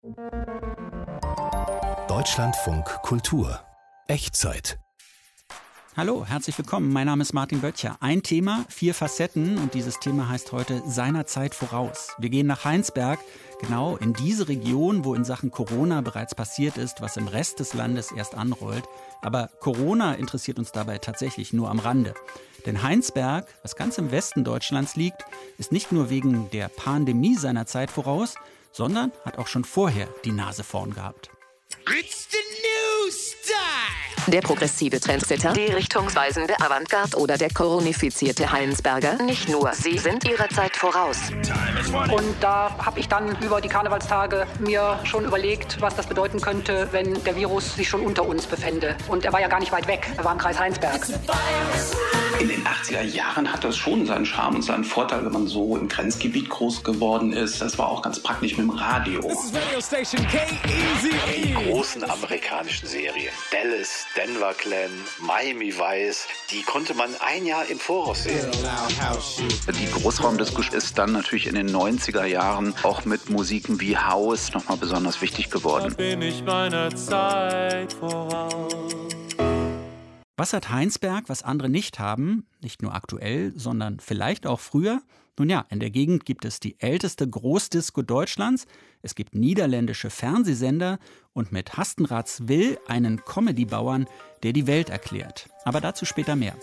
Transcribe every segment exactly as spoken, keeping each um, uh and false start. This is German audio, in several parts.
Deutschlandfunk Kultur. Echtzeit. Hallo, herzlich willkommen. Mein Name ist Martin Böttcher. Ein Thema, vier Facetten und dieses Thema heißt heute seiner Zeit voraus. Wir gehen nach Heinsberg, genau in diese Region, wo in Sachen Corona bereits passiert ist, was im Rest des Landes erst anrollt. Aber Corona interessiert uns dabei tatsächlich nur am Rande. Denn Heinsberg, was ganz im Westen Deutschlands liegt, ist nicht nur wegen der Pandemie seiner Zeit voraus, sondern hat auch schon vorher die Nase vorn gehabt. It's the new style. Der progressive Trendsetter, die richtungsweisende Avantgarde oder der koronifizierte Heinsberger. Nicht nur, sie sind ihrer Zeit voraus. Und da habe ich dann über die Karnevalstage mir schon überlegt, was das bedeuten könnte, wenn der Virus sich schon unter uns befände. Und er war ja gar nicht weit weg, er war im Kreis Heinsberg. In den achtziger Jahren hat das schon seinen Charme und seinen Vorteil, wenn man so im Grenzgebiet groß geworden ist. Das war auch ganz praktisch mit dem Radio. Die großen amerikanischen Serien, Dallas, Denver Clan, Miami Vice, die konnte man ein Jahr im Voraus sehen. Die Großraumdiskussion ist dann natürlich in den neunziger Jahren auch mit Musiken wie House nochmal besonders wichtig geworden. Da bin ich meiner Zeit voraus. Was hat Heinsberg, was andere nicht haben, nicht nur aktuell, sondern vielleicht auch früher? Nun ja, in der Gegend gibt es die älteste Großdisco Deutschlands, es gibt niederländische Fernsehsender und mit Hastenraths Will einen Comedy-Bauern, der die Welt erklärt. Aber dazu später mehr.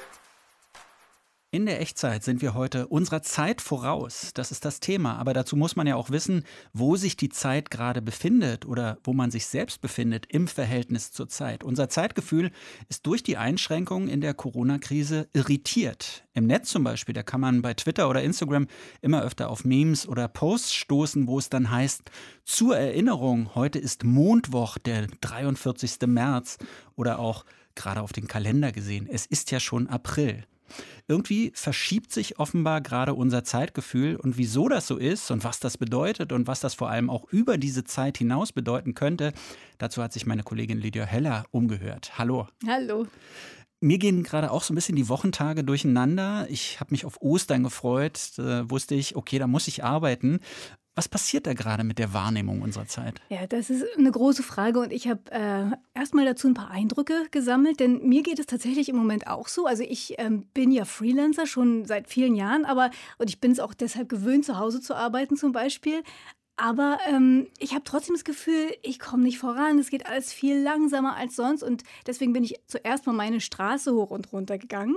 In der Echtzeit sind wir heute unserer Zeit voraus. Das ist das Thema. Aber dazu muss man ja auch wissen, wo sich die Zeit gerade befindet oder wo man sich selbst befindet im Verhältnis zur Zeit. Unser Zeitgefühl ist durch die Einschränkungen in der Corona-Krise irritiert. Im Netz zum Beispiel, da kann man bei Twitter oder Instagram immer öfter auf Memes oder Posts stoßen, wo es dann heißt, zur Erinnerung, heute ist Mondwoch, der dreiundvierzigster März. Oder auch gerade auf den Kalender gesehen, es ist ja schon April. Irgendwie verschiebt sich offenbar gerade unser Zeitgefühl und wieso das so ist und was das bedeutet und was das vor allem auch über diese Zeit hinaus bedeuten könnte, dazu hat sich meine Kollegin Lydia Heller umgehört. Hallo. Hallo. Mir gehen gerade auch so ein bisschen die Wochentage durcheinander. Ich habe mich auf Ostern gefreut, da wusste ich, okay, da muss ich arbeiten. Was passiert da gerade mit der Wahrnehmung unserer Zeit? Ja, das ist eine große Frage und ich habe äh, erstmal dazu ein paar Eindrücke gesammelt, denn mir geht es tatsächlich im Moment auch so. Also ich ähm, bin ja Freelancer schon seit vielen Jahren, aber und ich bin es auch deshalb gewöhnt, zu Hause zu arbeiten zum Beispiel. Aber ähm, ich habe trotzdem das Gefühl, ich komme nicht voran. Es geht alles viel langsamer als sonst und deswegen bin ich zuerst mal meine Straße hoch und runter gegangen.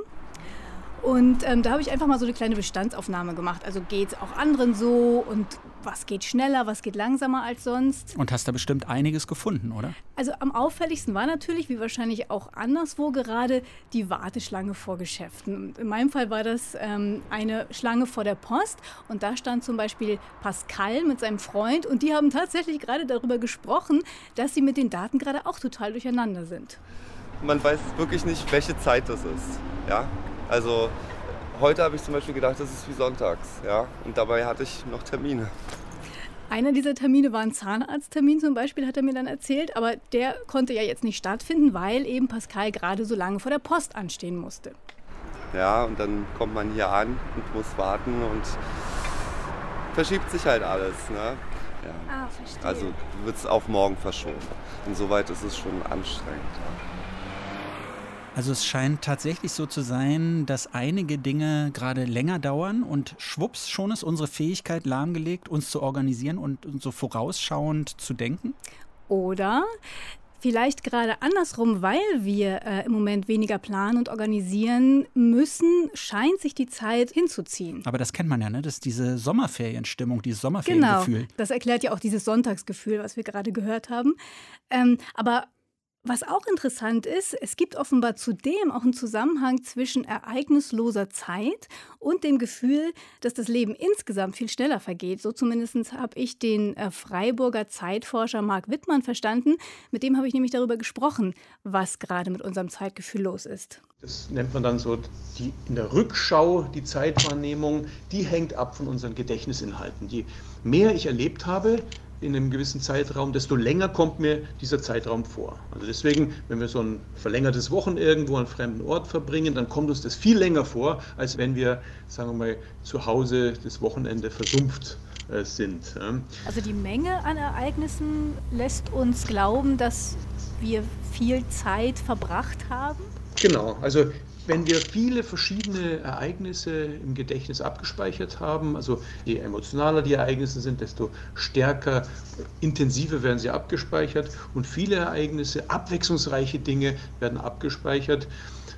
Und ähm, da habe ich einfach mal so eine kleine Bestandsaufnahme gemacht. Also geht es auch anderen so und was geht schneller, was geht langsamer als sonst. Und hast da bestimmt einiges gefunden, oder? Also am auffälligsten war natürlich, wie wahrscheinlich auch anderswo, gerade die Warteschlange vor Geschäften. In meinem Fall war das ähm, eine Schlange vor der Post und da stand zum Beispiel Pascal mit seinem Freund und die haben tatsächlich gerade darüber gesprochen, dass sie mit den Daten gerade auch total durcheinander sind. Man weiß wirklich nicht, welche Zeit das ist, ja. Also heute habe ich zum Beispiel gedacht, das ist wie sonntags, ja, und dabei hatte ich noch Termine. Einer dieser Termine war ein Zahnarzttermin zum Beispiel, hat er mir dann erzählt, aber der konnte ja jetzt nicht stattfinden, weil eben Pascal gerade so lange vor der Post anstehen musste. Ja, und dann kommt man hier an und muss warten und verschiebt sich halt alles, ne? Ja. Ah, verstehe. Also wird es auf morgen verschoben. Insoweit ist es schon anstrengend. Ja. Also es scheint tatsächlich so zu sein, dass einige Dinge gerade länger dauern und schwupps, schon ist unsere Fähigkeit lahmgelegt, uns zu organisieren und so vorausschauend zu denken? Oder vielleicht gerade andersrum, weil wir äh, im Moment weniger planen und organisieren müssen, scheint sich die Zeit hinzuziehen. Aber das kennt man ja, ne? Das ist diese Sommerferienstimmung, dieses Sommerferiengefühl. Genau, das erklärt ja auch dieses Sonntagsgefühl, was wir gerade gehört haben. Ähm, aber was auch interessant ist, es gibt offenbar zudem auch einen Zusammenhang zwischen ereignisloser Zeit und dem Gefühl, dass das Leben insgesamt viel schneller vergeht. So zumindest habe ich den äh, Freiburger Zeitforscher Marc Wittmann verstanden. Mit dem habe ich nämlich darüber gesprochen, was gerade mit unserem Zeitgefühl los ist. Das nennt man dann so die, in der Rückschau, die Zeitwahrnehmung, die hängt ab von unseren Gedächtnisinhalten. Je mehr ich erlebt habe, in einem gewissen Zeitraum, desto länger kommt mir dieser Zeitraum vor. Also deswegen, wenn wir so ein verlängertes Wochen irgendwo an einem fremden Ort verbringen, dann kommt uns das viel länger vor, als wenn wir, sagen wir mal, zu Hause das Wochenende versumpft äh, sind. Ja. Also die Menge an Ereignissen lässt uns glauben, dass wir viel Zeit verbracht haben? Genau, also wenn wir viele verschiedene Ereignisse im Gedächtnis abgespeichert haben, also je emotionaler die Ereignisse sind, desto stärker, intensiver werden sie abgespeichert und viele Ereignisse, abwechslungsreiche Dinge werden abgespeichert.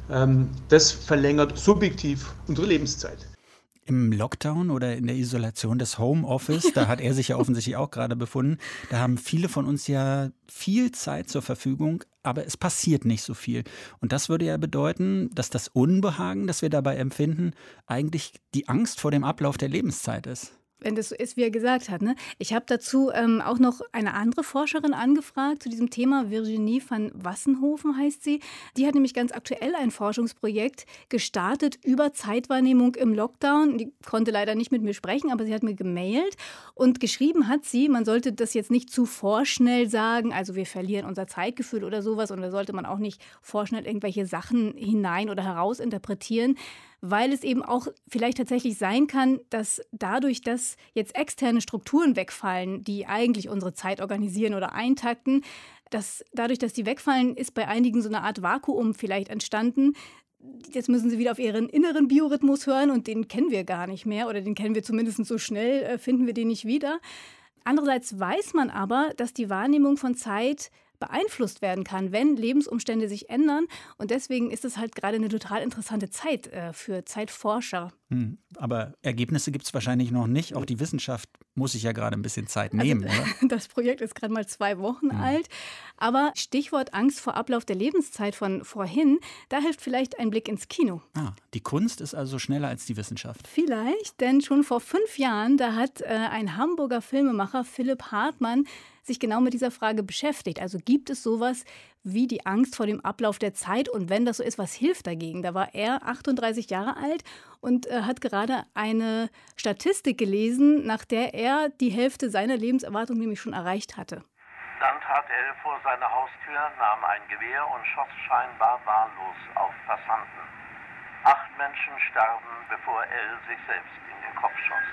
Das verlängert subjektiv unsere Lebenszeit. Im Lockdown oder in der Isolation des Homeoffice, da hat er sich ja offensichtlich auch gerade befunden, da haben viele von uns ja viel Zeit zur Verfügung, aber es passiert nicht so viel. Und das würde ja bedeuten, dass das Unbehagen, das wir dabei empfinden, eigentlich die Angst vor dem Ablauf der Lebenszeit ist. Wenn das so ist, wie er gesagt hat. Ne? Ich habe dazu ähm, auch noch eine andere Forscherin angefragt zu diesem Thema. Virginie van Wassenhoven heißt sie. Die hat nämlich ganz aktuell ein Forschungsprojekt gestartet über Zeitwahrnehmung im Lockdown. Die konnte leider nicht mit mir sprechen, aber sie hat mir gemailt. Und geschrieben hat sie, man sollte das jetzt nicht zu vorschnell sagen, also wir verlieren unser Zeitgefühl oder sowas. Und da sollte man auch nicht vorschnell irgendwelche Sachen hinein oder herausinterpretieren, weil es eben auch vielleicht tatsächlich sein kann, dass dadurch, dass jetzt externe Strukturen wegfallen, die eigentlich unsere Zeit organisieren oder eintakten, dass dadurch, dass die wegfallen, ist bei einigen so eine Art Vakuum vielleicht entstanden. Jetzt müssen sie wieder auf ihren inneren Biorhythmus hören und den kennen wir gar nicht mehr oder den kennen wir zumindest so schnell, äh, finden wir den nicht wieder. Andererseits weiß man aber, dass die Wahrnehmung von Zeit beeinflusst werden kann, wenn Lebensumstände sich ändern. Und deswegen ist es halt gerade eine total interessante Zeit äh, für Zeitforscher. Hm, aber Ergebnisse gibt es wahrscheinlich noch nicht. Auch die Wissenschaft muss sich ja gerade ein bisschen Zeit nehmen, also, oder? Das Projekt ist gerade mal zwei Wochen hm. alt. Aber Stichwort Angst vor Ablauf der Lebenszeit von vorhin, da hilft vielleicht ein Blick ins Kino. Ah, die Kunst ist also schneller als die Wissenschaft. Vielleicht, denn schon vor fünf Jahren, da hat äh, ein Hamburger Filmemacher, Philipp Hartmann, sich genau mit dieser Frage beschäftigt. Also gibt es sowas wie die Angst vor dem Ablauf der Zeit? Und wenn das so ist, was hilft dagegen? Da war er achtunddreißig Jahre alt und äh, hat gerade eine Statistik gelesen, nach der er die Hälfte seiner Lebenserwartung nämlich schon erreicht hatte. Dann trat Elle vor seine Haustür, nahm ein Gewehr und schoss scheinbar wahllos auf Passanten. Acht Menschen starben, bevor Elle sich selbst in den Kopf schoss.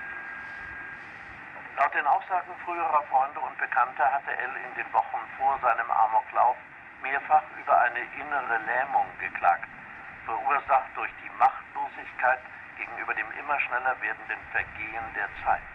Laut den Aussagen früherer Freunde und Bekannter hatte Elle in den Wochen vor seinem Amoklauf mehrfach über eine innere Lähmung geklagt, verursacht durch die Machtlosigkeit gegenüber dem immer schneller werdenden Vergehen der Zeit.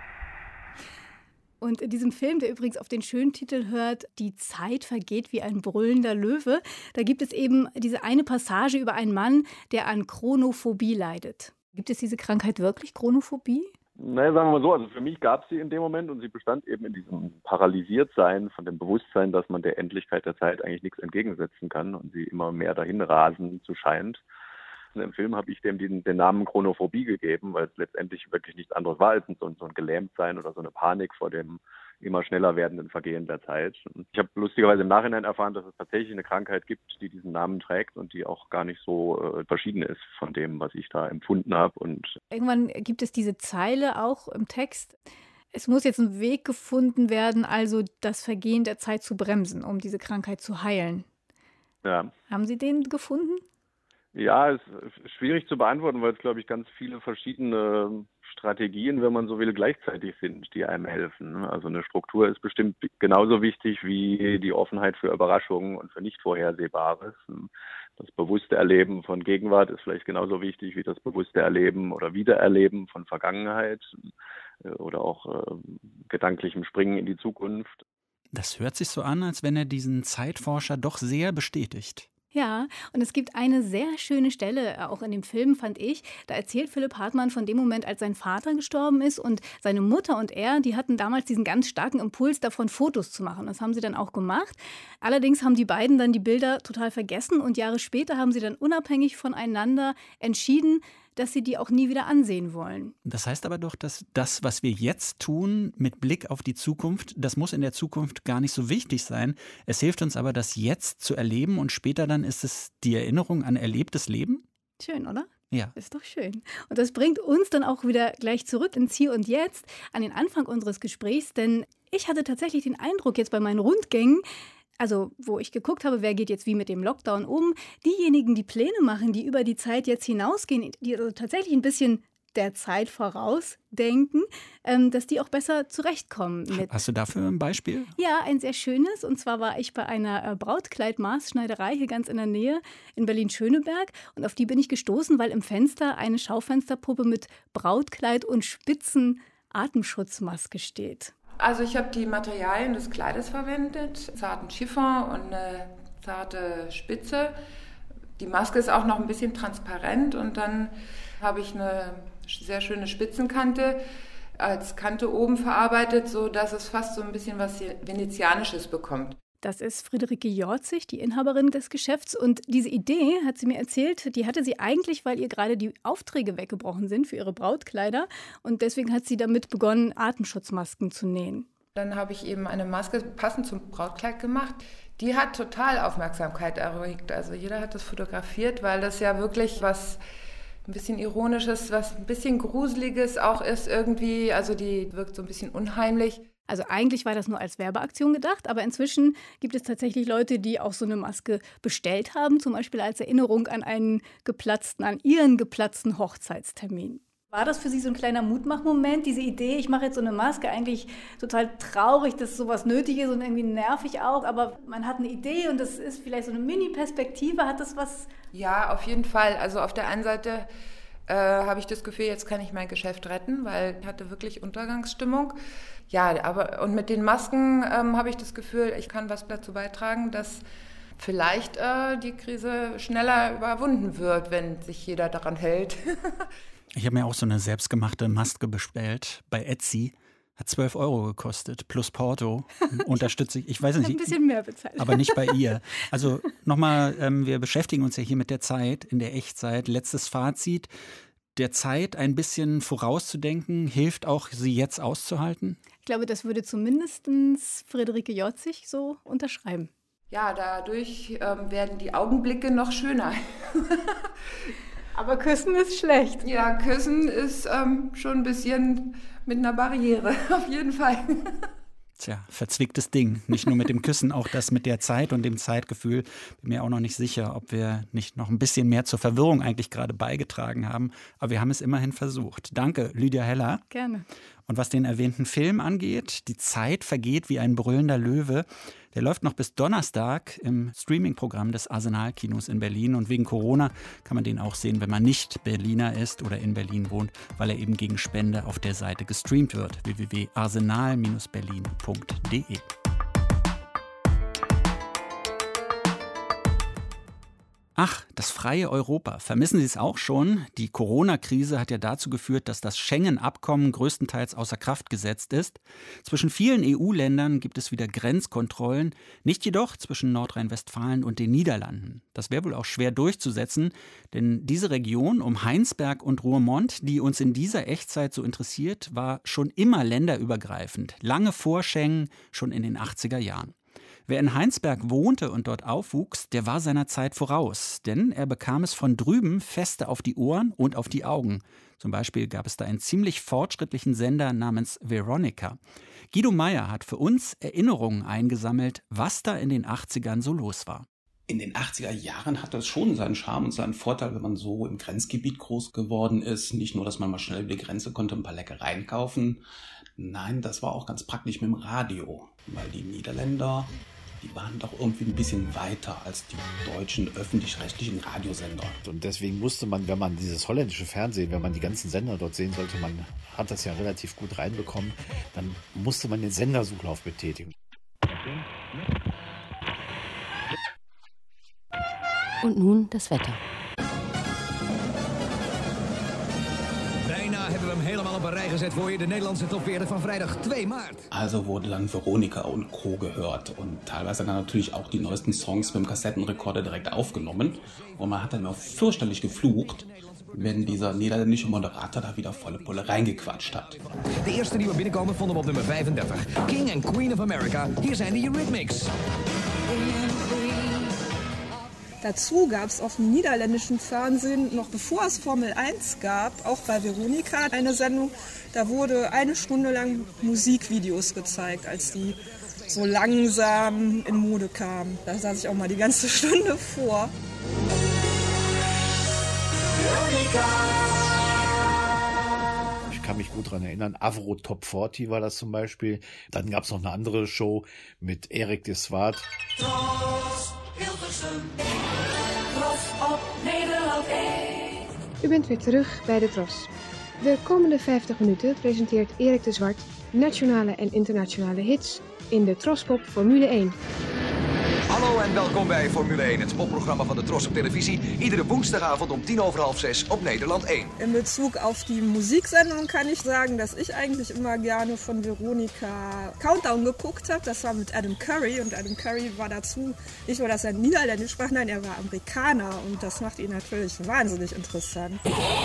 Und in diesem Film, der übrigens auf den schönen Titel hört, Die Zeit vergeht wie ein brüllender Löwe, da gibt es eben diese eine Passage über einen Mann, der an Chronophobie leidet. Gibt es diese Krankheit wirklich, Chronophobie? Naja, sagen wir mal so, also für mich gab es sie in dem Moment und sie bestand eben in diesem Paralysiertsein von dem Bewusstsein, dass man der Endlichkeit der Zeit eigentlich nichts entgegensetzen kann und sie immer mehr dahin rasen zu scheint. Und im Film habe ich dem den, den Namen Chronophobie gegeben, weil es letztendlich wirklich nichts anderes war als so, so ein Gelähmtsein oder so eine Panik vor dem immer schneller werdenden Vergehen der Zeit. Und ich habe lustigerweise im Nachhinein erfahren, dass es tatsächlich eine Krankheit gibt, die diesen Namen trägt und die auch gar nicht so äh, verschieden ist von dem, was ich da empfunden habe. Und irgendwann gibt es diese Zeile auch im Text. Es muss jetzt ein Weg gefunden werden, also das Vergehen der Zeit zu bremsen, um diese Krankheit zu heilen. Ja. Haben Sie den gefunden? Ja, es ist schwierig zu beantworten, weil es, glaube ich, ganz viele verschiedene Strategien, wenn man so will, gleichzeitig sind, die einem helfen. Also eine Struktur ist bestimmt genauso wichtig wie die Offenheit für Überraschungen und für Nicht-Vorhersehbares. Das bewusste Erleben von Gegenwart ist vielleicht genauso wichtig wie das bewusste Erleben oder Wiedererleben von Vergangenheit oder auch äh, gedanklichem Springen in die Zukunft. Das hört sich so an, als wenn er diesen Zeitforscher doch sehr bestätigt. Ja, und es gibt eine sehr schöne Stelle, auch in dem Film, fand ich. Da erzählt Philipp Hartmann von dem Moment, als sein Vater gestorben ist und seine Mutter und er, die hatten damals diesen ganz starken Impuls davon, Fotos zu machen. Das haben sie dann auch gemacht. Allerdings haben die beiden dann die Bilder total vergessen und Jahre später haben sie dann unabhängig voneinander entschieden, dass sie die auch nie wieder ansehen wollen. Das heißt aber doch, dass das, was wir jetzt tun, mit Blick auf die Zukunft, das muss in der Zukunft gar nicht so wichtig sein. Es hilft uns aber, das jetzt zu erleben und später dann ist es die Erinnerung an erlebtes Leben? Schön, oder? Ja. Ist doch schön. Und das bringt uns dann auch wieder gleich zurück ins Hier und Jetzt, an den Anfang unseres Gesprächs, denn ich hatte tatsächlich den Eindruck jetzt bei meinen Rundgängen, also wo ich geguckt habe, wer geht jetzt wie mit dem Lockdown um, diejenigen, die Pläne machen, die über die Zeit jetzt hinausgehen, die also tatsächlich ein bisschen der Zeit vorausdenken, ähm, dass die auch besser zurechtkommen. Mit. Hast du dafür ein Beispiel? Ja, ein sehr schönes. Und zwar war ich bei einer äh, Brautkleid-Maßschneiderei hier ganz in der Nähe in Berlin-Schöneberg. Und auf die bin ich gestoßen, weil im Fenster eine Schaufensterpuppe mit Brautkleid und spitzen Atemschutzmaske steht. Also ich habe die Materialien des Kleides verwendet, zarten Chiffon und eine zarte Spitze. Die Maske ist auch noch ein bisschen transparent und dann habe ich eine sehr schöne Spitzenkante als Kante oben verarbeitet, sodass es fast so ein bisschen was Venezianisches bekommt. Das ist Friederike Jorzig, die Inhaberin des Geschäfts. Und diese Idee, hat sie mir erzählt, die hatte sie eigentlich, weil ihr gerade die Aufträge weggebrochen sind für ihre Brautkleider. Und deswegen hat sie damit begonnen, Atemschutzmasken zu nähen. Dann habe ich eben eine Maske passend zum Brautkleid gemacht. Die hat total Aufmerksamkeit erregt. Also jeder hat das fotografiert, weil das ja wirklich was ein bisschen Ironisches, was ein bisschen Gruseliges auch ist irgendwie. Also die wirkt so ein bisschen unheimlich. Also eigentlich war das nur als Werbeaktion gedacht, aber inzwischen gibt es tatsächlich Leute, die auch so eine Maske bestellt haben, zum Beispiel als Erinnerung an einen geplatzten, an ihren geplatzten Hochzeitstermin. War das für Sie so ein kleiner Mutmachmoment, diese Idee, ich mache jetzt so eine Maske, eigentlich total traurig, dass sowas nötig ist und irgendwie nervig auch, aber man hat eine Idee und das ist vielleicht so eine Mini-Perspektive, hat das was? Ja, auf jeden Fall. Also auf der einen Seite äh, habe ich das Gefühl, jetzt kann ich mein Geschäft retten, weil ich hatte wirklich Untergangsstimmung. Ja, aber und mit den Masken ähm, habe ich das Gefühl, ich kann was dazu beitragen, dass vielleicht äh, die Krise schneller überwunden wird, wenn sich jeder daran hält. Ich habe mir auch so eine selbstgemachte Maske bestellt bei Etsy. Hat zwölf Euro gekostet, plus Porto. Unterstütze ich, ich weiß nicht. Ein bisschen mehr bezahlt. Aber nicht bei ihr. Also nochmal, ähm, wir beschäftigen uns ja hier mit der Zeit, in der Echtzeit. Letztes Fazit, der Zeit ein bisschen vorauszudenken, hilft auch, sie jetzt auszuhalten? Ich glaube, das würde zumindest Friederike Jorzig so unterschreiben. Ja, dadurch ähm, werden die Augenblicke noch schöner. Aber Küssen ist schlecht. Ja, Küssen ist ähm, schon ein bisschen mit einer Barriere, auf jeden Fall. Tja, verzwicktes Ding. Nicht nur mit dem Küssen, auch das mit der Zeit und dem Zeitgefühl. Bin mir auch noch nicht sicher, ob wir nicht noch ein bisschen mehr zur Verwirrung eigentlich gerade beigetragen haben. Aber wir haben es immerhin versucht. Danke, Lydia Heller. Gerne. Und was den erwähnten Film angeht, die Zeit vergeht wie ein brüllender Löwe. Der läuft noch bis Donnerstag im Streaming-Programm des Arsenal-Kinos in Berlin. Und wegen Corona kann man den auch sehen, wenn man nicht Berliner ist oder in Berlin wohnt, weil er eben gegen Spende auf der Seite gestreamt wird. w w w punkt arsenal Bindestrich berlin punkt d e Ach, das freie Europa. Vermissen Sie es auch schon? Die Corona-Krise hat ja dazu geführt, dass das Schengen-Abkommen größtenteils außer Kraft gesetzt ist. Zwischen vielen E U-Ländern gibt es wieder Grenzkontrollen, nicht jedoch zwischen Nordrhein-Westfalen und den Niederlanden. Das wäre wohl auch schwer durchzusetzen, denn diese Region um Heinsberg und Roermond, die uns in dieser Echtzeit so interessiert, war schon immer länderübergreifend, lange vor Schengen, schon in den achtziger Jahren. Wer in Heinsberg wohnte und dort aufwuchs, der war seiner Zeit voraus, denn er bekam es von drüben feste auf die Ohren und auf die Augen. Zum Beispiel gab es da einen ziemlich fortschrittlichen Sender namens Veronica. Guido Meyer hat für uns Erinnerungen eingesammelt, was da in den achtzigern so los war. In den achtziger Jahren hatte es schon seinen Charme und seinen Vorteil, wenn man so im Grenzgebiet groß geworden ist. Nicht nur, dass man mal schnell über die Grenze konnte, ein paar Leckereien kaufen. Nein, das war auch ganz praktisch mit dem Radio, weil die Niederländer, die waren doch irgendwie ein bisschen weiter als die deutschen öffentlich-rechtlichen Radiosender. Und deswegen musste man, wenn man dieses holländische Fernsehen, wenn man die ganzen Sender dort sehen sollte, man hat das ja relativ gut reinbekommen, dann musste man den Sendersuchlauf betätigen. Und nun das Wetter. Bijna hebben we hem helemaal op een rij gezet voor je, de Nederlandse top veertig van vrijdag twee maart. Also wurde dann Veronica und Co. gehört und teilweise dann natürlich auch die neuesten Songs mit dem Kassettenrekorder direkt aufgenommen. Und man hat dann auch fürchterlich geflucht, wenn dieser niederländische Moderator da wieder volle Pulle reingequatscht hat. De eerste die we binnenkomen vonden we op nummer vijfendertig. King and Queen of America. Hier zijn de Eurythmics. Dazu gab es auf dem niederländischen Fernsehen, noch bevor es Formel eins gab, auch bei Veronica eine Sendung, da wurde eine Stunde lang Musikvideos gezeigt, als die so langsam in Mode kamen. Da saß ich auch mal die ganze Stunde vor. Veronica. kann mich gut dran erinnern. Avro Top vierzig war das zum Beispiel. Dann gab es noch eine andere Show mit Erik de Zwart. Tros, Hilversum, Tros op Nederland één. U bent weer terug bij de Tros. De komende vijftig minuten presenteert Erik de Zwart nationale en internationale hits in de Trospop Formule één. Hallo en welkom bij Formule één, het popprogramma van de Tros op televisie. Iedere woensdagavond om tien over half zes op Nederland één. In Bezug auf die Musiksendung kann ich sagen, dass ich eigentlich immer gerne von Veronika Countdown geguckt habe. Das war mit Adam Curry und Adam Curry war dazu nicht nur, dass er Niederländisch sprach, nein, er war Amerikaner und das macht ihn natürlich wahnsinnig interessant.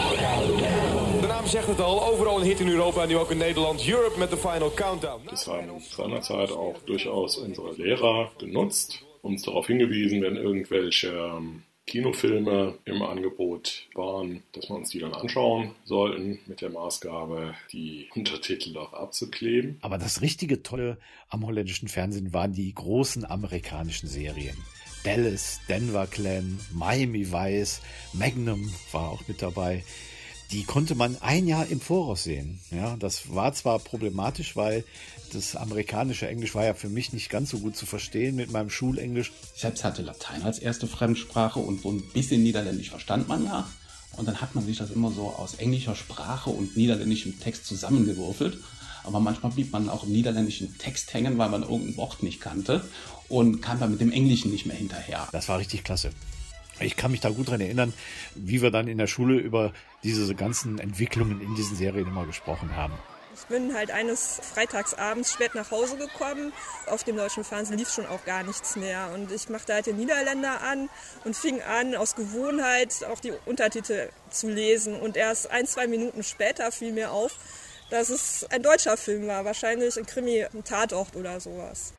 De naam zegt het al, overal een hit in Europa en nu ook in Nederland. Europe met de Final Countdown. Das haben seinerzeit auch durchaus unsere Lehrer genutzt, uns darauf hingewiesen, wenn irgendwelche Kinofilme im Angebot waren, dass wir uns die dann anschauen sollten, mit der Maßgabe, die Untertitel auch abzukleben. Aber das richtige Tolle am holländischen Fernsehen waren die großen amerikanischen Serien. Dallas, Denver Clan, Miami Vice, Magnum war auch mit dabei. Die konnte man ein Jahr im Voraus sehen. Ja, das war zwar problematisch, weil das amerikanische Englisch war ja für mich nicht ganz so gut zu verstehen mit meinem Schulenglisch. Ich selbst hatte Latein als erste Fremdsprache und so ein bisschen Niederländisch verstand man ja. Und dann hat man sich das immer so aus englischer Sprache und niederländischem Text zusammengewürfelt. Aber manchmal blieb man auch im niederländischen Text hängen, weil man irgendein Wort nicht kannte und kam dann mit dem Englischen nicht mehr hinterher. Das war richtig klasse. Ich kann mich da gut dran erinnern, wie wir dann in der Schule über diese ganzen Entwicklungen in diesen Serien immer gesprochen haben. Ich bin halt eines Freitagsabends spät nach Hause gekommen. Auf dem deutschen Fernsehen lief schon auch gar nichts mehr. Und ich machte halt den Niederländer an und fing an, aus Gewohnheit auch die Untertitel zu lesen. Und erst ein, zwei Minuten später fiel mir auf, dass es ein deutscher Film war. Wahrscheinlich ein Krimi, ein Tatort oder sowas.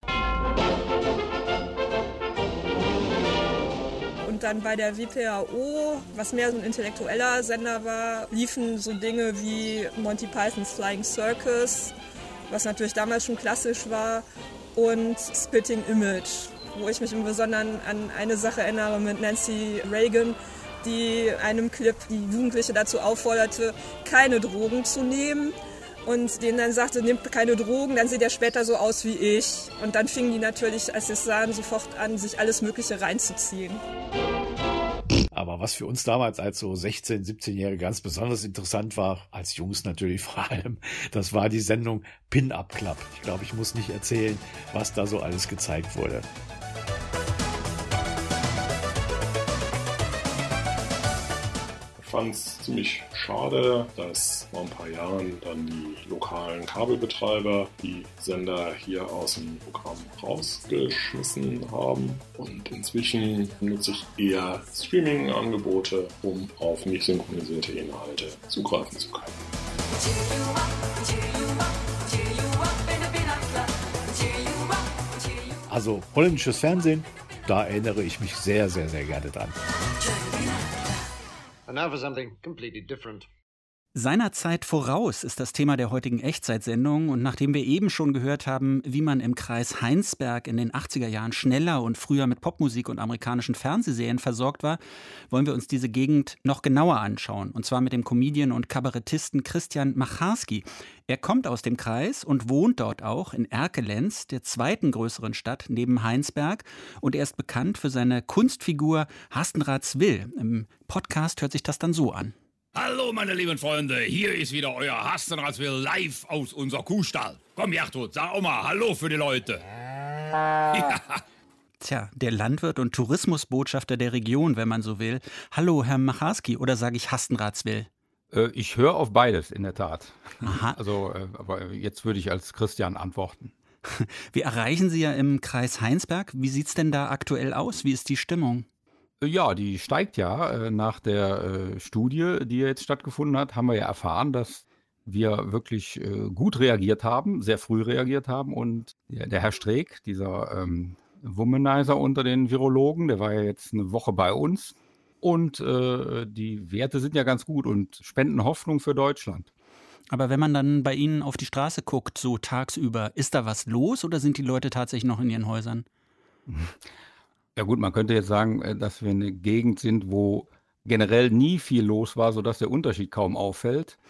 Und dann bei der W P R O, was mehr so ein intellektueller Sender war, liefen so Dinge wie Monty Python's Flying Circus, was natürlich damals schon klassisch war, und Spitting Image, wo ich mich im Besonderen an eine Sache erinnere mit Nancy Reagan, die einem Clip die Jugendliche dazu aufforderte, keine Drogen zu nehmen. Und denen dann sagte, nehmt keine Drogen, dann sieht er später so aus wie ich. Und dann fingen die natürlich, als sie es sahen, sofort an, sich alles Mögliche reinzuziehen. Aber was für uns damals als so sechzehn-, siebzehnjährige ganz besonders interessant war, als Jungs natürlich vor allem, das war die Sendung Pin-Up Club. Ich glaube, ich muss nicht erzählen, was da so alles gezeigt wurde. Ich fand es ziemlich schade, dass vor ein paar Jahren dann die lokalen Kabelbetreiber die Sender hier aus dem Programm rausgeschmissen haben. Und inzwischen nutze ich eher Streaming-Angebote, um auf nicht synchronisierte Inhalte zugreifen zu können. Also holländisches Fernsehen, da erinnere ich mich sehr, sehr, sehr gerne dran. And now for something completely different. Seiner Zeit voraus ist das Thema der heutigen Echtzeitsendung. Und nachdem wir eben schon gehört haben, wie man im Kreis Heinsberg in den achtziger Jahren schneller und früher mit Popmusik und amerikanischen Fernsehserien versorgt war, wollen wir uns diese Gegend noch genauer anschauen. Und zwar mit dem Comedian und Kabarettisten Christian Macharski. Er kommt aus dem Kreis und wohnt dort auch in Erkelenz, der zweiten größeren Stadt neben Heinsberg. Und er ist bekannt für seine Kunstfigur Hastenraths Will. Im Podcast hört sich das dann so an. Hallo meine lieben Freunde, hier ist wieder euer Hastenraths Will live aus unser Kuhstall. Komm Gertrud, sag auch mal Hallo für die Leute. Ja. Tja, der Landwirt und Tourismusbotschafter der Region, wenn man so will. Hallo Herr Macharski, oder sage ich Hastenraths Will? Äh, ich höre auf beides, in der Tat. Aha. Also, äh, aber jetzt würde ich als Christian antworten. Wir erreichen Sie ja im Kreis Heinsberg. Wie sieht's denn da aktuell aus? Wie ist die Stimmung? Ja, die steigt ja. Nach der Studie, die jetzt stattgefunden hat, haben wir ja erfahren, dass wir wirklich gut reagiert haben, sehr früh reagiert haben. Und der Herr Streeck, dieser ähm, Womanizer unter den Virologen, der war ja jetzt eine Woche bei uns. Und äh, die Werte sind ja ganz gut und spenden Hoffnung für Deutschland. Aber wenn man dann bei Ihnen auf die Straße guckt, so tagsüber, ist da was los oder sind die Leute tatsächlich noch in ihren Häusern? Ja gut, man könnte jetzt sagen, dass wir eine Gegend sind, wo generell nie viel los war, sodass der Unterschied kaum auffällt.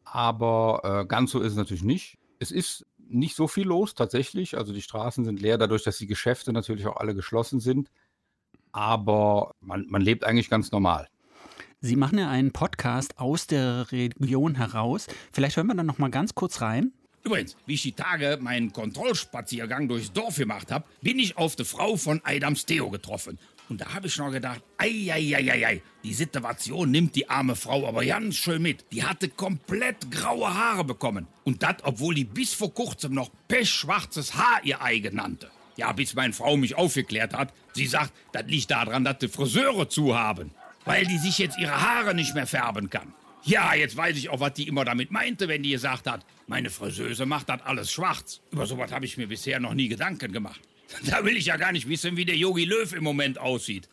Aber äh, ganz so ist es natürlich nicht. Es ist nicht so viel los tatsächlich. Also die Straßen sind leer, dadurch, dass die Geschäfte natürlich auch alle geschlossen sind. Aber man, man lebt eigentlich ganz normal. Sie machen ja einen Podcast aus der Region heraus. Vielleicht hören wir dann noch mal ganz kurz rein. Übrigens, wie ich die Tage meinen Kontrollspaziergang durchs Dorf gemacht habe, bin ich auf die Frau von Eidams Theo getroffen. Und da habe ich noch gedacht, ei, ei, ei, ei, ei, die Situation nimmt die arme Frau aber ganz schön mit. Die hatte komplett graue Haare bekommen. Und das, obwohl die bis vor kurzem noch pechschwarzes Haar ihr eigen nannte. Ja, bis meine Frau mich aufgeklärt hat. Sie sagt, das liegt daran, dass die Friseure zu haben. Weil die sich jetzt ihre Haare nicht mehr färben kann. Ja, jetzt weiß ich auch, was die immer damit meinte, wenn die gesagt hat, meine Friseuse macht das alles schwarz. Über sowas habe ich mir bisher noch nie Gedanken gemacht. Da will ich ja gar nicht wissen, wie der Jogi Löw im Moment aussieht.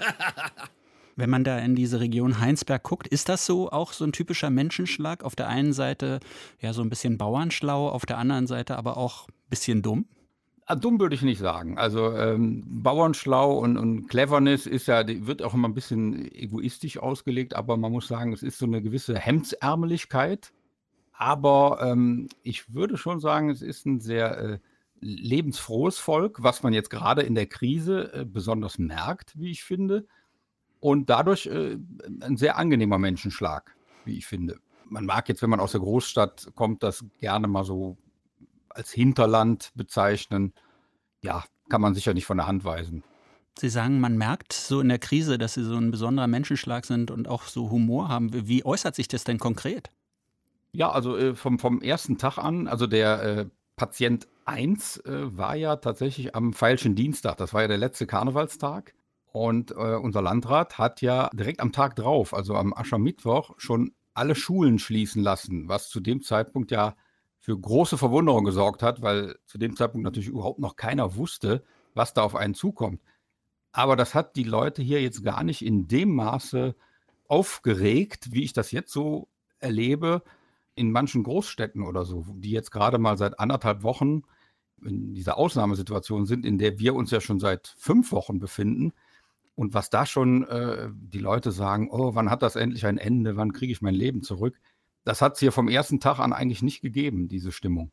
Wenn man da in diese Region Heinsberg guckt, ist das so auch so ein typischer Menschenschlag? Auf der einen Seite ja so ein bisschen bauernschlau, auf der anderen Seite aber auch ein bisschen dumm? Ah, dumm würde ich nicht sagen. Also ähm, Bauernschlau und, und Cleverness ist ja, die wird auch immer ein bisschen egoistisch ausgelegt, aber man muss sagen, es ist so eine gewisse Hemdsärmeligkeit. Aber ähm, ich würde schon sagen, es ist ein sehr äh, lebensfrohes Volk, was man jetzt gerade in der Krise äh, besonders merkt, wie ich finde. Und dadurch äh, ein sehr angenehmer Menschenschlag, wie ich finde. Man mag jetzt, wenn man aus der Großstadt kommt, das gerne mal so als Hinterland bezeichnen. Ja, kann man sicher nicht von der Hand weisen. Sie sagen, man merkt so in der Krise, dass Sie so ein besonderer Menschenschlag sind und auch so Humor haben. Wie äußert sich das denn konkret? Ja, also äh, vom, vom ersten Tag an, also der äh, Patient eins äh, war ja tatsächlich am Veilchen Dienstag. Das war ja der letzte Karnevalstag. Und äh, unser Landrat hat ja direkt am Tag drauf, also am Aschermittwoch, schon alle Schulen schließen lassen, was zu dem Zeitpunkt ja für große Verwunderung gesorgt hat, weil zu dem Zeitpunkt natürlich überhaupt noch keiner wusste, was da auf einen zukommt. Aber das hat die Leute hier jetzt gar nicht in dem Maße aufgeregt, wie ich das jetzt so erlebe in manchen Großstädten oder so, die jetzt gerade mal seit anderthalb Wochen in dieser Ausnahmesituation sind, in der wir uns ja schon seit fünf Wochen befinden. Und was da schon äh, die Leute sagen, oh, wann hat das endlich ein Ende, wann kriege ich mein Leben zurück? Das hat es hier vom ersten Tag an eigentlich nicht gegeben, diese Stimmung.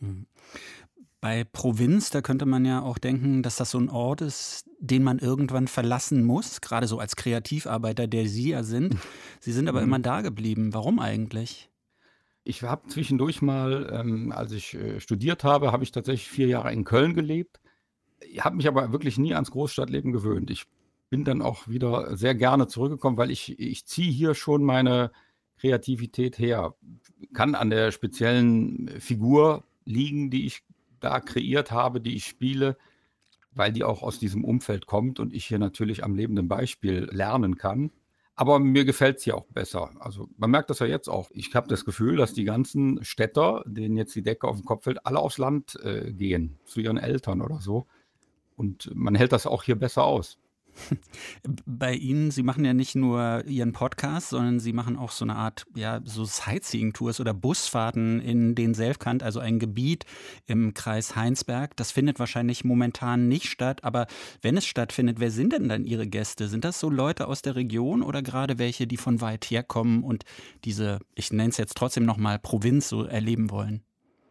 Bei Provinz, da könnte man ja auch denken, dass das so ein Ort ist, den man irgendwann verlassen muss, gerade so als Kreativarbeiter, der Sie ja sind. Sie sind aber Mhm. immer da geblieben. Warum eigentlich? Ich habe zwischendurch mal, ähm, als ich äh, studiert habe, habe ich tatsächlich vier Jahre in Köln gelebt. Ich habe mich aber wirklich nie ans Großstadtleben gewöhnt. Ich bin dann auch wieder sehr gerne zurückgekommen, weil ich, ich ziehe hier schon meine Kreativität her. Kann an der speziellen Figur liegen, die ich da kreiert habe, die ich spiele, weil die auch aus diesem Umfeld kommt und ich hier natürlich am lebenden Beispiel lernen kann. Aber mir gefällt es hier auch besser. Also man merkt das ja jetzt auch. Ich habe das Gefühl, dass die ganzen Städter, denen jetzt die Decke auf den Kopf fällt, alle aufs Land äh, gehen, zu ihren Eltern oder so. Und man hält das auch hier besser aus. Bei Ihnen, Sie machen ja nicht nur Ihren Podcast, sondern Sie machen auch so eine Art, ja, so Sightseeing-Tours oder Busfahrten in den Selfkant, also ein Gebiet im Kreis Heinsberg. Das findet wahrscheinlich momentan nicht statt, aber wenn es stattfindet, wer sind denn dann Ihre Gäste? Sind das so Leute aus der Region oder gerade welche, die von weit herkommen und diese, ich nenne es jetzt trotzdem nochmal Provinz, so erleben wollen?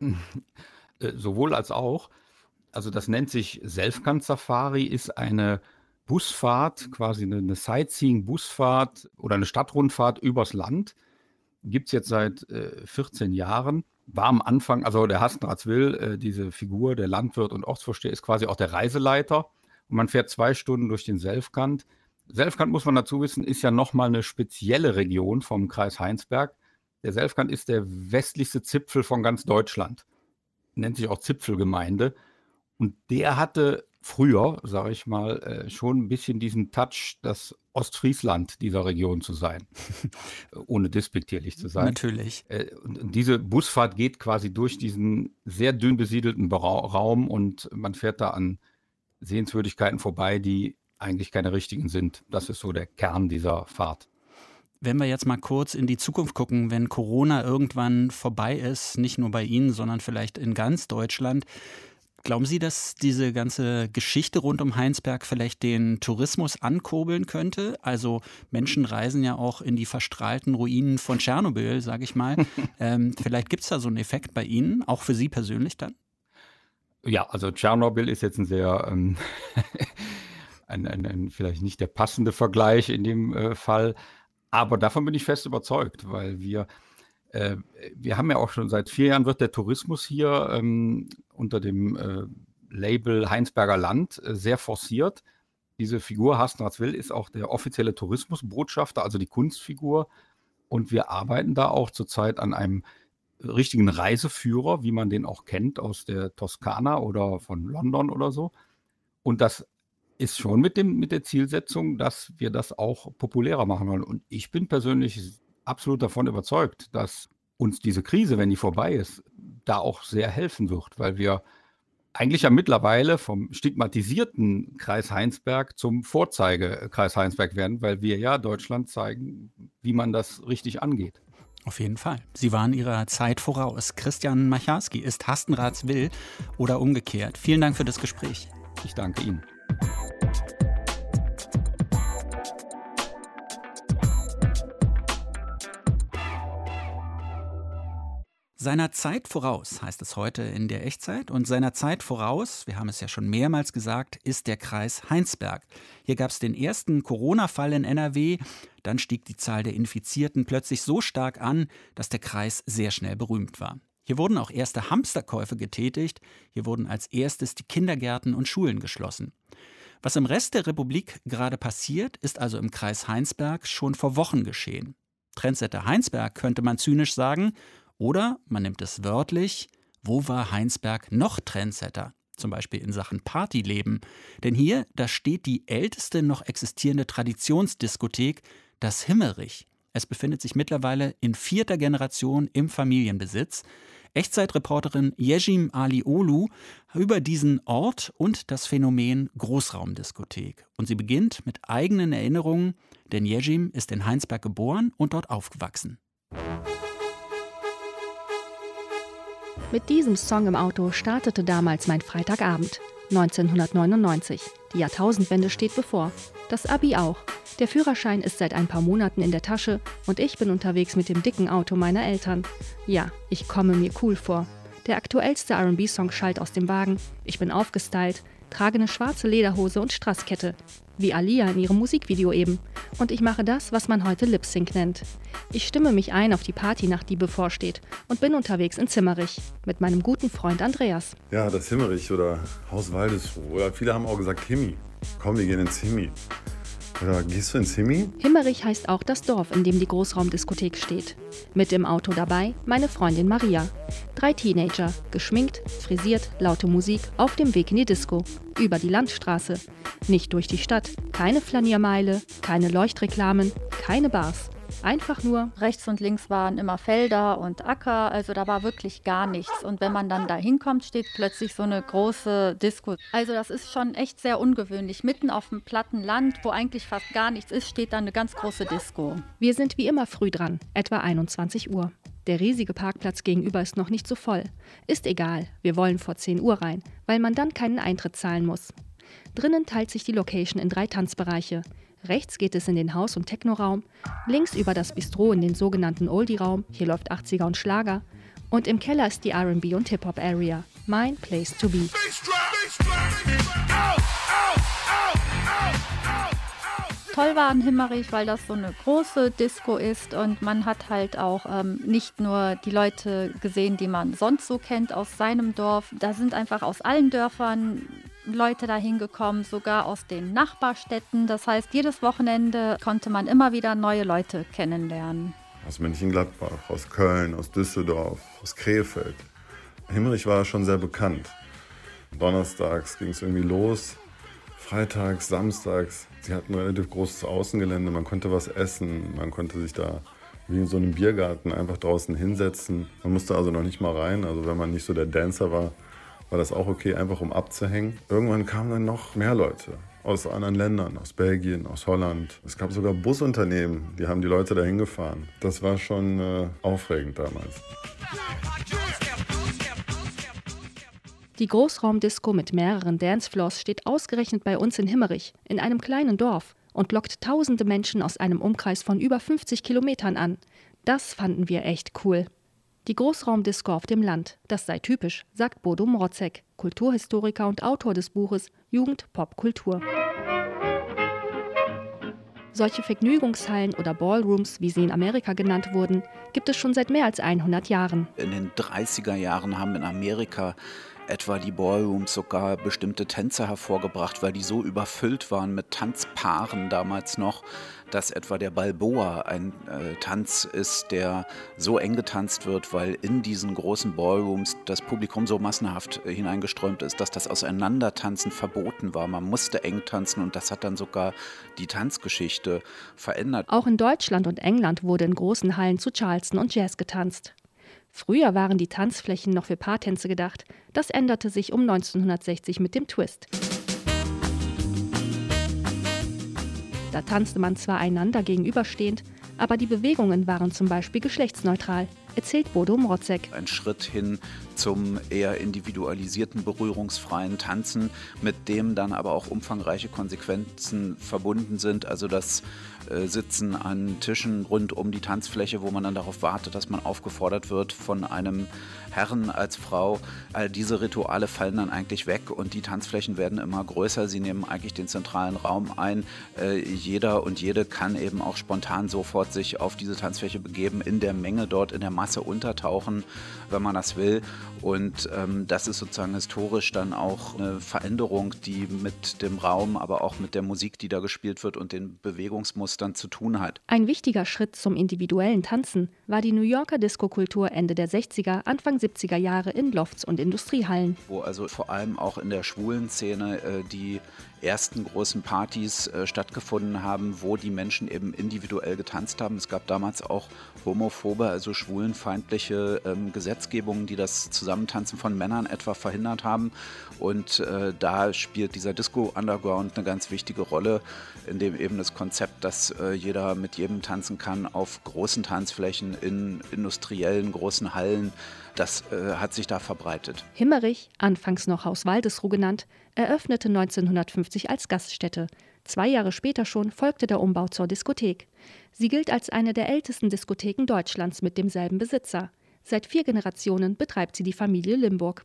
Äh, sowohl als auch. Also das nennt sich Selfkant-Safari, ist eine Busfahrt, quasi eine, eine Sightseeing-Busfahrt oder eine Stadtrundfahrt übers Land. Gibt es jetzt seit äh, vierzehn Jahren. War am Anfang, also der Hasten Ratzwill, äh, diese Figur, der Landwirt und Ortsvorsteher, ist quasi auch der Reiseleiter. Und man fährt zwei Stunden durch den Selfkant. Selfkant, muss man dazu wissen, ist ja nochmal eine spezielle Region vom Kreis Heinsberg. Der Selfkant ist der westlichste Zipfel von ganz Deutschland. Nennt sich auch Zipfelgemeinde. Und der hatte früher, sage ich mal, äh, schon ein bisschen diesen Touch, das Ostfriesland dieser Region zu sein, ohne despektierlich zu sein. Natürlich. Äh, und, und diese Busfahrt geht quasi durch diesen sehr dünn besiedelten Bra- Raum und man fährt da an Sehenswürdigkeiten vorbei, die eigentlich keine richtigen sind. Das ist so der Kern dieser Fahrt. Wenn wir jetzt mal kurz in die Zukunft gucken, wenn Corona irgendwann vorbei ist, nicht nur bei Ihnen, sondern vielleicht in ganz Deutschland, Glauben Sie, dass diese ganze Geschichte rund um Heinsberg vielleicht den Tourismus ankurbeln könnte? Also Menschen reisen ja auch in die verstrahlten Ruinen von Tschernobyl, sage ich mal. ähm, vielleicht gibt es da so einen Effekt bei Ihnen, auch für Sie persönlich dann? Ja, also Tschernobyl ist jetzt ein sehr, ähm, ein, ein, ein, vielleicht nicht der passende Vergleich in dem äh, Fall, aber davon bin ich fest überzeugt, weil wir Äh, wir haben ja auch schon seit vier Jahren wird der Tourismus hier ähm, unter dem äh, Label Heinsberger Land äh, sehr forciert. Diese Figur Harsten Rathswill ist auch der offizielle Tourismusbotschafter, also die Kunstfigur. Und wir arbeiten da auch zurzeit an einem richtigen Reiseführer, wie man den auch kennt aus der Toskana oder von London oder so. Und das ist schon mit dem, mit der Zielsetzung, dass wir das auch populärer machen wollen. Und ich bin persönlich absolut davon überzeugt, dass uns diese Krise, wenn die vorbei ist, da auch sehr helfen wird, weil wir eigentlich ja mittlerweile vom stigmatisierten Kreis Heinsberg zum Vorzeigekreis Heinsberg werden, weil wir ja Deutschland zeigen, wie man das richtig angeht. Auf jeden Fall. Sie waren Ihrer Zeit voraus. Christian Macharski ist Harsten Rathswill oder umgekehrt. Vielen Dank für das Gespräch. Ich danke Ihnen. Seiner Zeit voraus heißt es heute in der Echtzeit. Und seiner Zeit voraus, wir haben es ja schon mehrmals gesagt, ist der Kreis Heinsberg. Hier gab es den ersten Corona-Fall in N R W. Dann stieg die Zahl der Infizierten plötzlich so stark an, dass der Kreis sehr schnell berühmt war. Hier wurden auch erste Hamsterkäufe getätigt. Hier wurden als erstes die Kindergärten und Schulen geschlossen. Was im Rest der Republik gerade passiert, ist also im Kreis Heinsberg schon vor Wochen geschehen. Trendsetter Heinsberg könnte man zynisch sagen. Oder man nimmt es wörtlich, wo war Heinsberg noch Trendsetter? Zum Beispiel in Sachen Partyleben. Denn hier, da steht die älteste noch existierende Traditionsdiskothek, das Himmerich. Es befindet sich mittlerweile in vierter Generation im Familienbesitz. Echtzeitreporterin Yejim Aliolu über diesen Ort und das Phänomen Großraumdiskothek. Und sie beginnt mit eigenen Erinnerungen, denn Yejim ist in Heinsberg geboren und dort aufgewachsen. Mit diesem Song im Auto startete damals mein Freitagabend, neunzehnhundertneunundneunzig. Die Jahrtausendwende steht bevor. Das Abi auch. Der Führerschein ist seit ein paar Monaten in der Tasche und ich bin unterwegs mit dem dicken Auto meiner Eltern. Ja, ich komme mir cool vor. Der aktuellste R und B-Song schallt aus dem Wagen. Ich bin aufgestylt, trage eine schwarze Lederhose und Straßkette. Wie Alia in ihrem Musikvideo eben. Und ich mache das, was man heute Lip-Sync nennt. Ich stimme mich ein auf die Partynacht, die bevorsteht und bin unterwegs in Zimmerich mit meinem guten Freund Andreas. Ja, das Himmerich oder Haus Waldesruh. Oder viele haben auch gesagt Himmi. Komm, wir gehen ins Himmi. Oder gehst du ins Himmi? Himmerich heißt auch das Dorf, in dem die Großraumdiskothek steht. Mit im Auto dabei meine Freundin Maria. Drei Teenager, geschminkt, frisiert, laute Musik, auf dem Weg in die Disco. Über die Landstraße. Nicht durch die Stadt. Keine Flaniermeile, keine Leuchtreklamen, keine Bars. Einfach nur. Rechts und links waren immer Felder und Acker, also da war wirklich gar nichts. Und wenn man dann da hinkommt, steht plötzlich so eine große Disco. Also das ist schon echt sehr ungewöhnlich. Mitten auf dem platten Land, wo eigentlich fast gar nichts ist, steht da eine ganz große Disco. Wir sind wie immer früh dran, etwa einundzwanzig Uhr. Der riesige Parkplatz gegenüber ist noch nicht so voll. Ist egal, wir wollen vor zehn Uhr rein, weil man dann keinen Eintritt zahlen muss. Drinnen teilt sich die Location in drei Tanzbereiche. Rechts geht es in den Haus- und Techno-Raum, links über das Bistro in den sogenannten Oldie-Raum, hier läuft achtziger und Schlager, und im Keller ist die R und B und Hip-Hop-Area, mein place to be. Toll war in Himmerich, weil das so eine große Disco ist und man hat halt auch ähm, nicht nur die Leute gesehen, die man sonst so kennt aus seinem Dorf, da sind einfach aus allen Dörfern Leute dahin gekommen, sogar aus den Nachbarstädten. Das heißt, jedes Wochenende konnte man immer wieder neue Leute kennenlernen. Aus Mönchengladbach, aus Köln, aus Düsseldorf, aus Krefeld. Himmerich war schon sehr bekannt. Donnerstags ging es irgendwie los, freitags, samstags. Sie hatten ein relativ großes Außengelände, man konnte was essen, man konnte sich da wie in so einem Biergarten einfach draußen hinsetzen. Man musste also noch nicht mal rein, also wenn man nicht so der Dancer war, war das auch okay, einfach um abzuhängen. Irgendwann kamen dann noch mehr Leute aus anderen Ländern, aus Belgien, aus Holland. Es gab sogar Busunternehmen, die haben die Leute dahin gefahren. Das war schon äh, aufregend damals. Die Großraumdisco mit mehreren Dancefloors steht ausgerechnet bei uns in Himmerich, in einem kleinen Dorf, und lockt tausende Menschen aus einem Umkreis von über fünfzig Kilometern an. Das fanden wir echt cool. Die Großraumdisco auf dem Land, das sei typisch, sagt Bodo Mrotzek, Kulturhistoriker und Autor des Buches Jugend, Pop, Kultur. Solche Vergnügungshallen oder Ballrooms, wie sie in Amerika genannt wurden, gibt es schon seit mehr als hundert Jahren. In den dreißiger Jahren haben in Amerika etwa die Ballrooms sogar bestimmte Tänze hervorgebracht, weil die so überfüllt waren mit Tanzpaaren damals noch, dass etwa der Balboa ein äh, Tanz ist, der so eng getanzt wird, weil in diesen großen Ballrooms das Publikum so massenhaft äh, hineingeströmt ist, dass das Auseinandertanzen verboten war. Man musste eng tanzen und das hat dann sogar die Tanzgeschichte verändert. Auch in Deutschland und England wurde in großen Hallen zu Charleston und Jazz getanzt. Früher waren die Tanzflächen noch für Paartänze gedacht. Das änderte sich um neunzehnhundertsechzig mit dem Twist. Da tanzte man zwar einander gegenüberstehend, aber die Bewegungen waren zum Beispiel geschlechtsneutral, erzählt Bodo Mrotzek. Ein Schritt hin zum eher individualisierten, berührungsfreien Tanzen, mit dem dann aber auch umfangreiche Konsequenzen verbunden sind. Also das äh, Sitzen an Tischen rund um die Tanzfläche, wo man dann darauf wartet, dass man aufgefordert wird von einem Herren als Frau. All diese Rituale fallen dann eigentlich weg und die Tanzflächen werden immer größer. Sie nehmen eigentlich den zentralen Raum ein. Äh, jeder und jede kann eben auch spontan sofort sich auf diese Tanzfläche begeben, in der Menge dort, in der Masse untertauchen, wenn man das will. Und ähm, das ist sozusagen historisch dann auch eine Veränderung, die mit dem Raum, aber auch mit der Musik, die da gespielt wird und den Bewegungsmustern zu tun hat. Ein wichtiger Schritt zum individuellen Tanzen war die New Yorker Disco-Kultur Ende der sechziger, Anfang siebziger Jahre in Lofts und Industriehallen. Wo also vor allem auch in der schwulen Szene äh, die ersten großen Partys äh, stattgefunden haben, wo die Menschen eben individuell getanzt haben. Es gab damals auch homophobe, also schwulenfeindliche ähm, Gesetzgebungen, die das Zusammentanzen von Männern etwa verhindert haben. Und äh, da spielt dieser Disco-Underground eine ganz wichtige Rolle, in dem eben das Konzept, dass äh, jeder mit jedem tanzen kann auf großen Tanzflächen, in industriellen großen Hallen, das äh, hat sich da verbreitet. Himmerich, anfangs noch Haus Waldesruh genannt, eröffnete neunzehnhundertfünfzig als Gaststätte. Zwei Jahre später schon folgte der Umbau zur Diskothek. Sie gilt als eine der ältesten Diskotheken Deutschlands mit demselben Besitzer. Seit vier Generationen betreibt sie die Familie Limburg.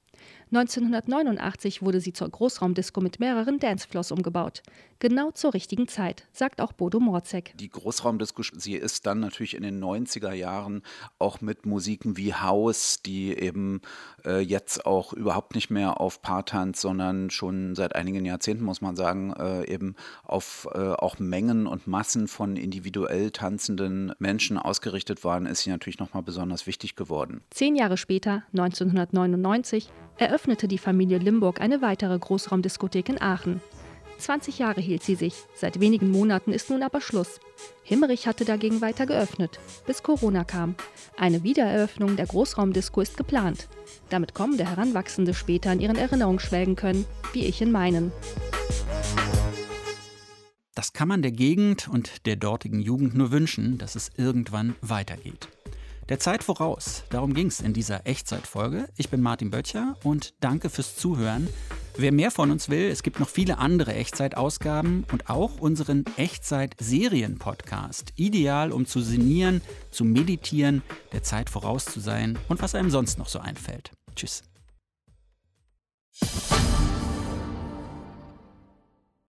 neunzehnhundertneunundachtzig wurde sie zur Großraumdisco mit mehreren Dancefloors umgebaut. Genau zur richtigen Zeit, sagt auch Bodo Mrotzek. Die Großraumdisco, sie ist dann natürlich in den neunziger Jahren auch mit Musiken wie House, die eben äh, jetzt auch überhaupt nicht mehr auf Paartanz, sondern schon seit einigen Jahrzehnten, muss man sagen, äh, eben auf äh, auch Mengen und Massen von individuell tanzenden Menschen ausgerichtet waren, ist sie natürlich nochmal besonders wichtig geworden. Zehn Jahre später, neunzehnhundertneunundneunzig, eröffnete die Familie Limburg eine weitere Großraumdiskothek in Aachen. zwanzig Jahre hielt sie sich, seit wenigen Monaten ist nun aber Schluss. Himmerich hatte dagegen weiter geöffnet, bis Corona kam. Eine Wiedereröffnung der Großraumdisco ist geplant. Damit kommende Heranwachsende später in ihren Erinnerungen schwelgen können, wie ich in meinen. Das kann man der Gegend und der dortigen Jugend nur wünschen, dass es irgendwann weitergeht. Der Zeit voraus, darum ging es in dieser Echtzeitfolge. Ich bin Martin Böttcher und danke fürs Zuhören. Wer mehr von uns will, es gibt noch viele andere Echtzeitausgaben und auch unseren Echtzeit-Serien-Podcast. Ideal, um zu sinnieren, zu meditieren, der Zeit voraus zu sein und was einem sonst noch so einfällt. Tschüss.